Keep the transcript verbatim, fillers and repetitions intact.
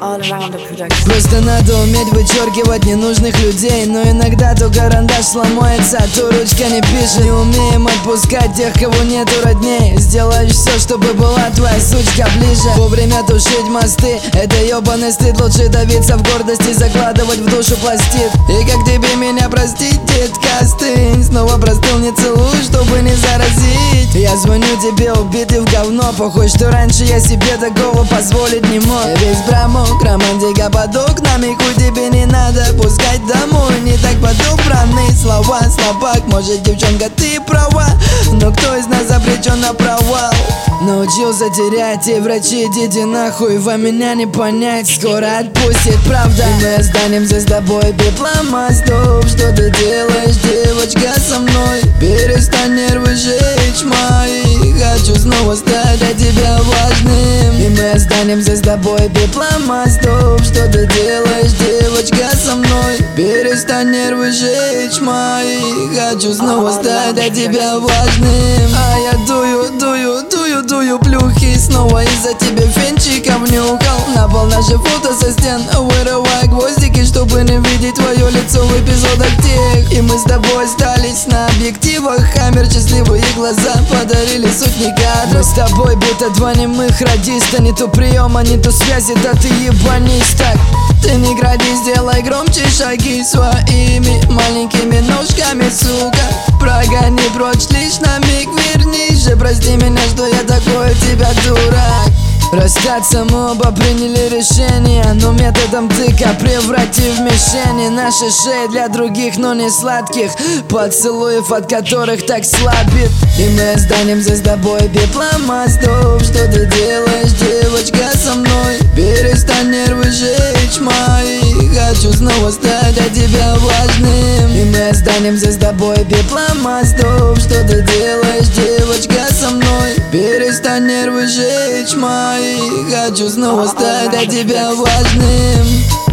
all around the production. Просто надо уметь вычеркивать ненужных людей. Но иногда то карандаш сломается, а то ручка не пишет. Не умеем отпускать тех, кого нету родней. Сделаешь все, чтобы была твоя сучка ближе. Вовремя тушить мосты, это ебаный стыд. Лучше давиться в гордости, закладывать в душу пластид. И как тебе меня простить, детка, остынь. Снова простыл, не целуй, чтобы не заразить. Я звоню тебе убитый в говно. Похуй, что раньше я себе такого позволить не мог. Я весь промок, романтика под окнами. Хуй тебе не надо пускать домой. Не так подобраны слова, слабак. Может, девчонка, ты права, но кто из нас обречен на провал? Научился терять, и врачи, идите нахуй, вам меня не понять. Скоро отпустит правда, и мы останемся с тобой пеплом. Стоп, что ты делаешь, девочка, со мной? Перестань нервы жечь мои. Хочу снова стать для тебя важным, и мы останемся с тобой пеплом. Стоп, что ты делаешь, девочка, со мной? Перестань нервы жечь мои. Хочу снова стать для тебя важным. А я дую, дую, дую, дую плюхи. Снова из-за тебя фенчиком нюхал. На пол наши фото со стен, вырывая гвоздики, чтобы не видеть твое лицо в эпизодах тех. И мы с тобой остались на объективах камер. Счастливые глаза подарили сотни кадров. Мы с тобой будто два немых радиста. Не то приема, не то связи, да ты ебанись так. Ты не гради, сделай громче шаги своими маленькими ножками, сука. Прогони прочь лишь на миг, вернись же. Прости меня, что я такой у тебя дурак. Расстаться мы оба приняли решение, но методом тыка превратив в мишени. Наши шеи для других, но не сладких поцелуев, от которых так слабит. И мы останемся с тобой пеплом. Стоп, что ты делаешь, девочка, со мной? Перестань нервы жечь мои. Хочу снова стать для тебя важным, и мы останемся с тобой пеплом. Стоп, что ты делаешь, девочка, со мной? Перестань нервы жечь мои. Хочу снова стать для тебя важным.